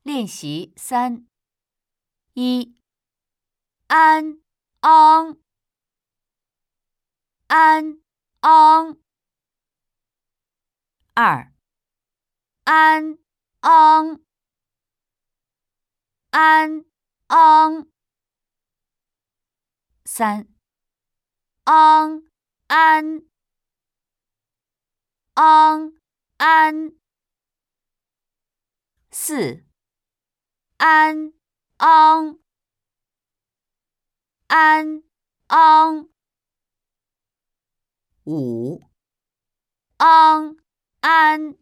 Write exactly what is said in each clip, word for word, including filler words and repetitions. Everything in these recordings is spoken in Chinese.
练习三。一、安、昂、安、昂。二、安、昂、安、昂。三、昂、安、昂、安。四、安、昂、安、昂。五、昂、安、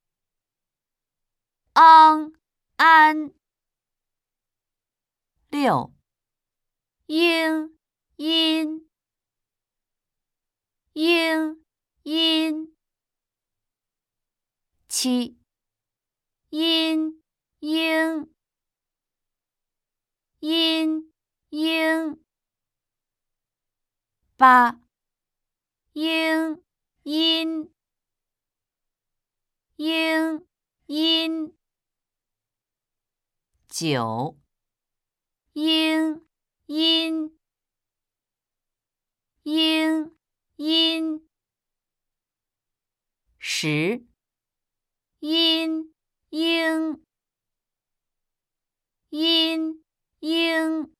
昂、安。六、应、因、应、因。七、阴、应、阴、应。八、应、阴、应、阴。九、应、阴、应、阴。十、阴、应、阴、应。